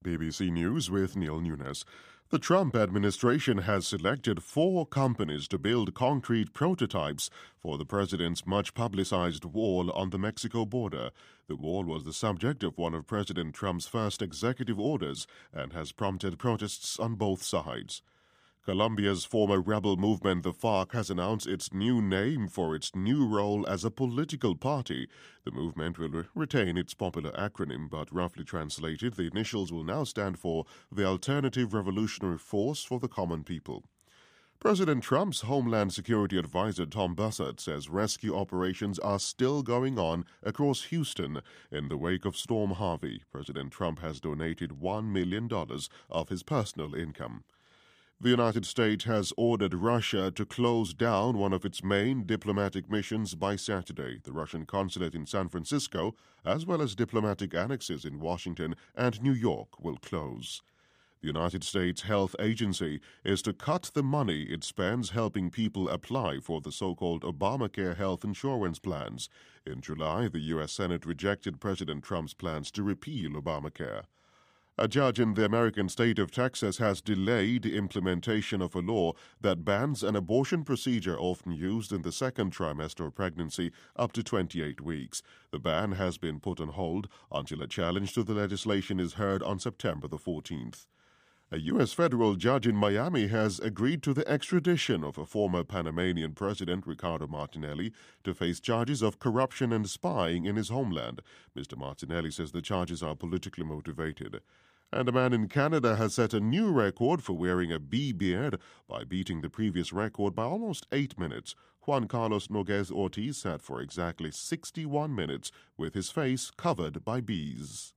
BBC News with Neil Nunes. The Trump administration has selected 4 companies to build concrete prototypes for the president's much-publicized wall on the Mexico border. The wall was the subject of one of President Trump's first executive orders and has prompted protests on both sides. Colombia's former rebel movement, the FARC, has announced its new name for its new role as a political party. The movement will retain its popular acronym, but roughly translated, the initials will now stand for the Alternative Revolutionary Force for the Common People. President Trump's Homeland Security Advisor Tom Bossert says rescue operations are still going on across Houston in the wake of Storm Harvey. President Trump has donated $1 million of his personal income. The United States has ordered Russia to close down one of its main diplomatic missions by Saturday. The Russian consulate in San Francisco, as well as diplomatic annexes in Washington and New York, will close. The United States Health Agency is to cut the money it spends helping people apply for the so-called Obamacare health insurance plans. In July, the U.S. Senate rejected President Trump's plans to repeal Obamacare. A judge in the American state of Texas has delayed implementation of a law that bans an abortion procedure often used in the second trimester of pregnancy up to 28 weeks. The ban has been put on hold until a challenge to the legislation is heard on September the 14th. A U.S. federal judge in Miami has agreed to the extradition of a former Panamanian president, Ricardo Martinelli, to face charges of corruption and spying in his homeland. Mr. Martinelli says the charges are politically motivated. And a man in Canada has set a new record for wearing a bee beard by beating the previous record by almost 8 minutes. Juan Carlos Noguez Ortiz sat for exactly 61 minutes with his face covered by bees.